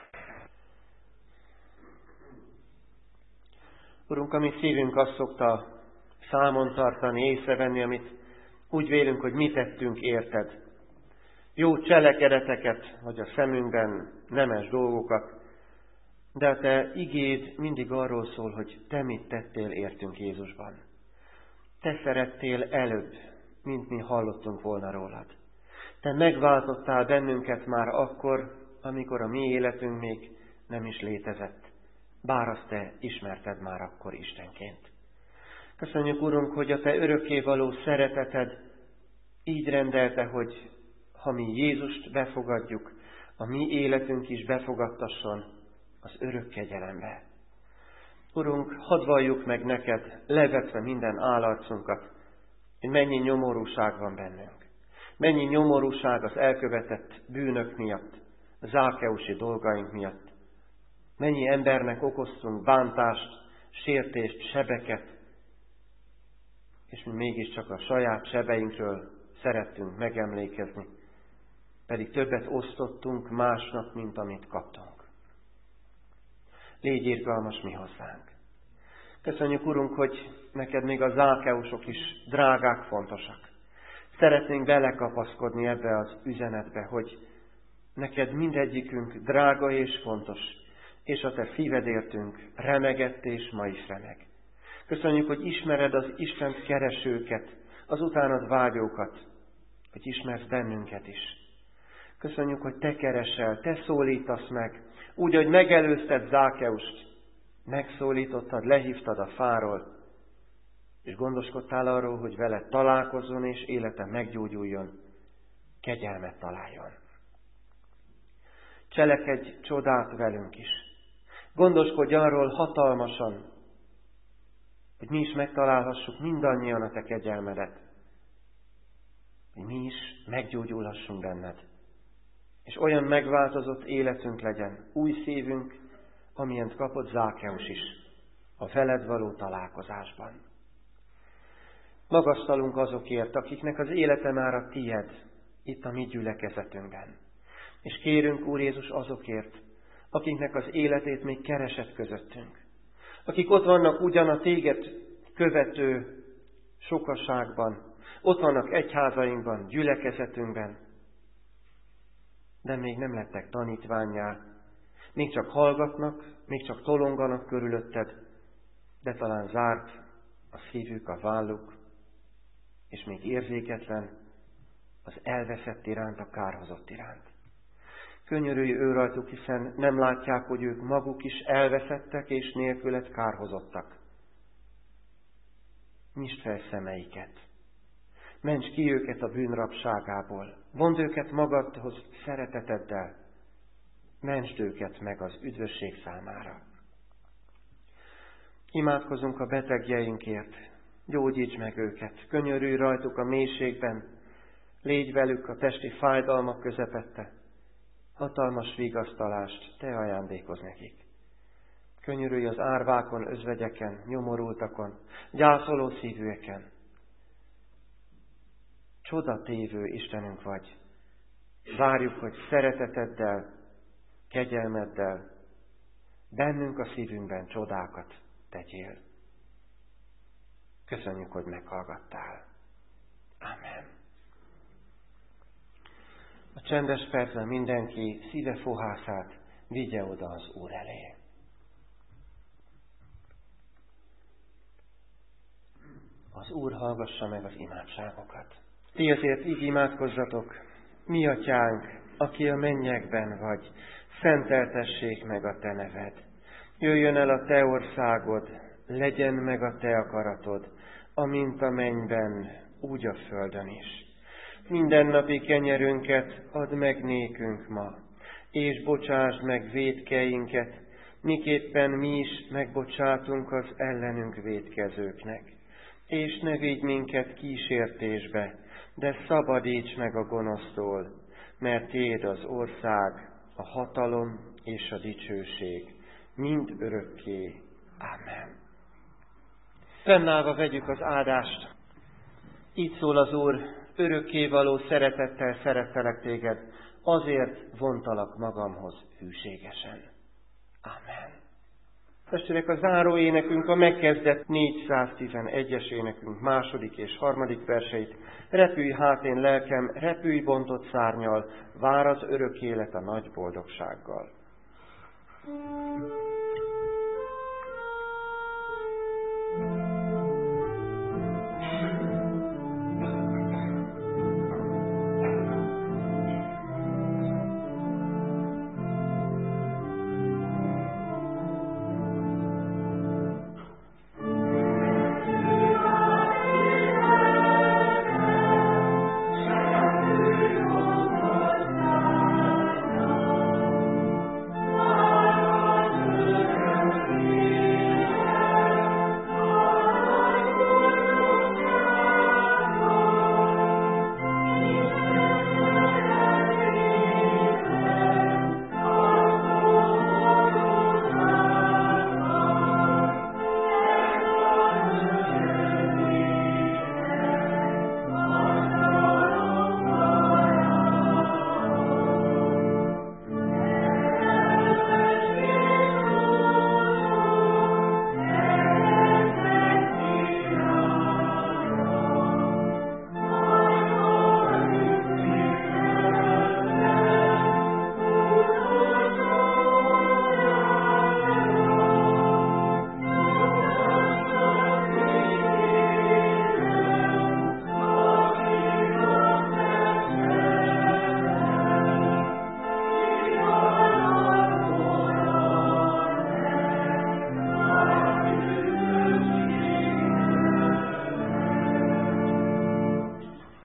Urunk, ami szívünk azt szokta számon tartani, észrevenni, amit úgy vélünk, hogy mi tettünk érted. Jó cselekedeteket, vagy a szemünkben nemes dolgokat, de a te igéd mindig arról szól, hogy te mit tettél értünk Jézusban. Te szerettél előbb, mint mi hallottunk volna rólad. Te megváltottál bennünket már akkor, amikor a mi életünk még nem is létezett, bár azt Te ismerted már akkor Istenként. Köszönjük, Urunk, hogy a Te örökkévaló szereteted így rendelte, hogy ha mi Jézust befogadjuk, a mi életünk is befogadtasson az örök kegyelembe. Urunk, hadd valljuk meg neked, levetve minden állarcunkat, hogy mennyi nyomorúság van bennünk. Mennyi nyomorúság az elkövetett bűnök miatt, a zákeusi dolgaink miatt. Mennyi embernek okoztunk bántást, sértést, sebeket, és mi mégiscsak a saját sebeinkről szerettünk megemlékezni, pedig többet osztottunk másnak, mint amit kaptunk. Légy irgalmas mi hozzánk. Köszönjük, Urunk, hogy neked még a zákeusok is drágák, fontosak. Szeretnénk belekapaszkodni ebbe az üzenetbe, hogy neked mindegyikünk drága és fontos, és a te szívedértünk remegett és ma is remeg. Köszönjük, hogy ismered az Istent keresőket, az utánad vágyókat, hogy ismersz bennünket is. Köszönjük, hogy te keresel, te szólítasz meg, úgy, hogy megelőzted Zákeust, megszólítottad, lehívtad a fáról, és gondoskodtál arról, hogy vele találkozzon és élete meggyógyuljon, kegyelmet találjon. Cselekedj csodát velünk is. Gondoskodj arról hatalmasan, hogy mi is megtalálhassuk mindannyian a te kegyelmedet, hogy mi is meggyógyulhassunk benned, és olyan megváltozott életünk legyen, új szívünk, amilyent kapott Zákeus is a veled való találkozásban. Magasztalunk azokért, akiknek az élete már a tied, itt a mi gyülekezetünkben. És kérünk, Úr Jézus, azokért, akiknek az életét még keresett közöttünk. Akik ott vannak ugyan a téged követő sokaságban, ott vannak egyházainkban, gyülekezetünkben, de még nem lettek tanítvánnyá, még csak hallgatnak, még csak tolonganak körülötted, de talán zárt a szívük, a válluk, és még érzéketlen az elveszett iránt, a kárhozott iránt. Könyörülj ő rajtuk, hiszen nem látják, hogy ők maguk is elveszettek és nélküled kárhozottak. Nyisd fel szemeiket. Ments ki őket a bűnrabságából. Vond őket magadhoz szereteteddel. Mentsd őket meg az üdvösség számára. Imádkozunk a betegjeinkért. Gyógyíts meg őket. Könyörülj rajtuk a mélységben. Légy velük a testi fájdalmak közepette. Hatalmas vigasztalást te ajándékozz nekik. Könyörülj az árvákon, özvegyeken, nyomorultakon, gyászoló szívűeken. Csodatévő Istenünk vagy. Várjuk, hogy szereteteddel, kegyelmeddel bennünk a szívünkben csodákat tegyél. Köszönjük, hogy meghallgattál. Amen. A csendes percben mindenki szíve fohászát vigye oda az Úr elé. Az Úr hallgassa meg az imádságokat. Ti azért így imádkozzatok, mi atyánk, aki a mennyekben vagy, szenteltessék meg a te neved. Jöjjön el a te országod, legyen meg a te akaratod, amint a mennyben, úgy a földön is. Mindennapi kenyerünket add meg nékünk ma, és bocsásd meg vétkeinket, miképpen mi is megbocsátunk az ellenünk vétkezőknek. És ne vigy minket kísértésbe, de szabadíts meg a gonosztól, mert tiéd az ország, a hatalom és a dicsőség, mind örökké. Amen. Fennállva vegyük az áldást. Így szól az Úr, örökkévaló szeretettel szerettelek téged, azért vontalak magamhoz hűségesen. Amen. Testvérek, a záró énekünk, a megkezdett négyszáztizenegyes énekünk második és harmadik verseit. Repülj hát én lelkem, repülj bontott szárnyal, vár az örök élet a nagy boldogsággal.